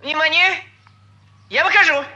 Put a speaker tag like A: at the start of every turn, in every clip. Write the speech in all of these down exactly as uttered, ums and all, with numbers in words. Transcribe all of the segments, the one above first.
A: Внимание! Я выхожу!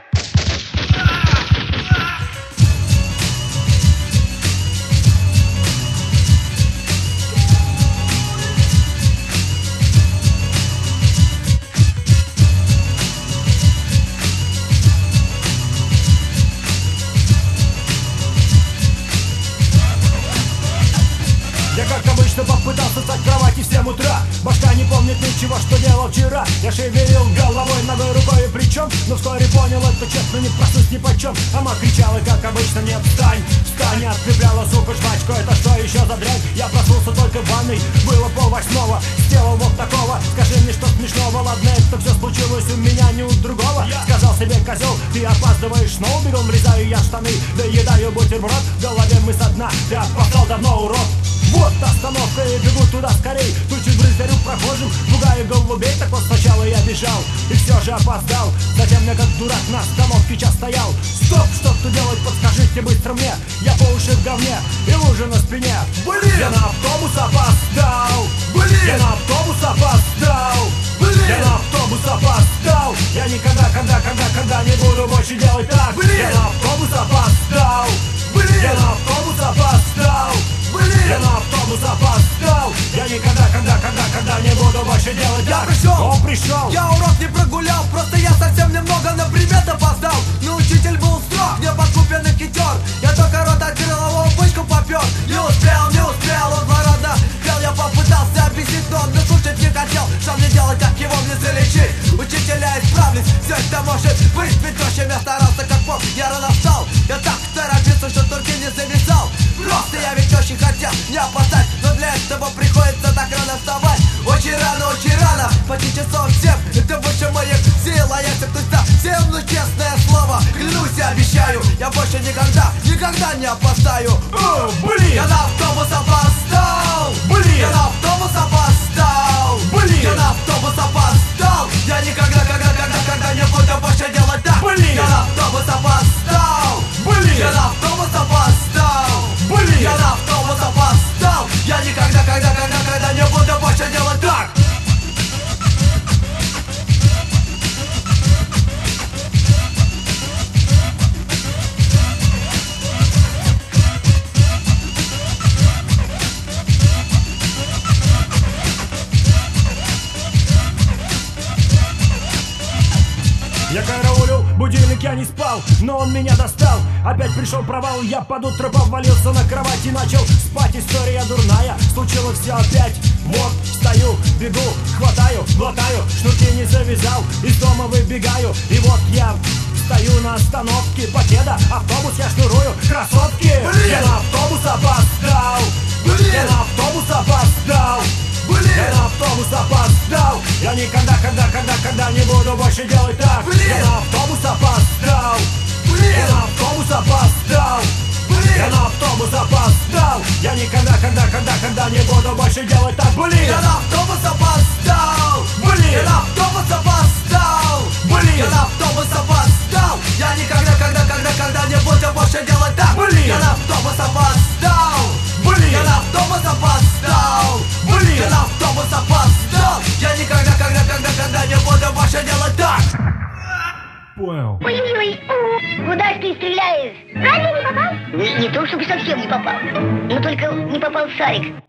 B: Я, как обычно, попытался встать в кровати в семь утра. Башка не помнит ничего, что делал вчера. Я шевелил головой, ногой, рукой и плечом, но вскоре понял, это честно, не проснусь ни почем. Ама кричала, как обычно, нет, встань, встань. Открепляла, сука, жвачку, это что еще за дрянь? Я проснулся только в ванной, было полвосьмого. Сделал вот такого, скажи мне, что смешного. Ладно, это все случилось у меня, не у другого. Сказал себе, козел, ты опаздываешь, снова бегом врезаю я штаны, доедаю бутерброд, в голове мы со дна. Ты опоздал давно, урод. Вот остановка, и бегу туда скорей. Тут чуть брыздарю прохожим, пугаю голубей. Так вот сначала я бежал и все же опоздал. Затем я как дурак на остановке час стоял. Стоп, что тут делать, подскажите быстро мне. Я по уши в говне и лужа на спине. Блин! Я на автобус опоздал. Блин! Я на автобус опоздал. Блин! Я на автобус опоздал. Я никогда, когда, когда, когда не буду больше делать так. Блин! Я на автобус опоздал. Блин! Я на автобус опоздал. Блин! Я на автобус опоздал. Я никогда, когда, когда, когда не буду больше делать так.
C: Я пришел,
B: он пришел.
C: Я урок не прогулял, просто я совсем немного на предмет опоздал. Но учитель был строг, мне подкупленный хитер. Я только рот открыл, его бычку попер. Не успел, не успел, он злорадно пел. Я попытался объяснить, но он не слушать не хотел. Что мне делать, как его мне залечить? Учителя, исправлюсь, все это может быть. Ведь то, чем я старался как мог, я рано встал. Я так торопился, что только не завязал. Просто я ведь очень хотел не опоздать, но для этого приходится так рано вставать. Очень рано, очень рано, почти часов семь. Это выше моих сил, а я все-таки совсем, ну честное слово, клянусь и обещаю, я больше никогда, никогда не опоздаю.
B: О, блин!
C: Я на автобус опоздал.
B: Блин!
C: Я на автобус опоздал.
B: Блин!
C: Я на автобус опоздал. Я никогда, когда, когда, когда не буду больше делать так.
B: Блин!
C: Я на автобус опоздал.
B: Блин!
C: Я на автобус опоздал.
B: Блин!
C: Я на автобус опоздал. Я никогда, когда, когда, когда не буду больше делать так.
B: Я караулю, будильник я не спал, но он меня достал. Опять пришел провал, я под утро повалился на кровать и начал спать. История дурная, случилось все опять. Вот, встаю, бегу, хватаю, глотаю, шнурки не завязал, из дома выбегаю. И вот я стою на остановке Покеда, автобус я шнурую, красотки.
C: Блин!
B: Я на автобус опоздал.
C: Блин!
B: Я на автобус опоздал.
C: Блин!
B: Я на автобус опоздал. Я никогда, когда, когда, когда не буду больше делать так.
C: Блин!
B: Я на автобус опоздал.
C: Блин!
B: Я на автобус опоздал.
C: Блин!
B: Я на автобус опоздал. Я никогда, когда, когда, когда не буду больше делать так. Блин!
C: Я на автобус опоздал.
B: Блин!
C: Я на автобус опоздал.
B: Блин!
C: Я на автобус опоздал. Я никогда, когда, когда, когда не буду больше делать так.
B: Блин!
C: Я на автобус опоздал.
B: Блин!
C: Я на автобус опоздал.
B: Блин!
C: Я на автобус опоздал. Я никогда, когда, когда, когда не буду больше делать так.
B: Понял.
D: Ой-ой-ой, куда ж ты стреляешь? Разве не попал? Не, не то, чтобы совсем не попал, но только не попал в шарик.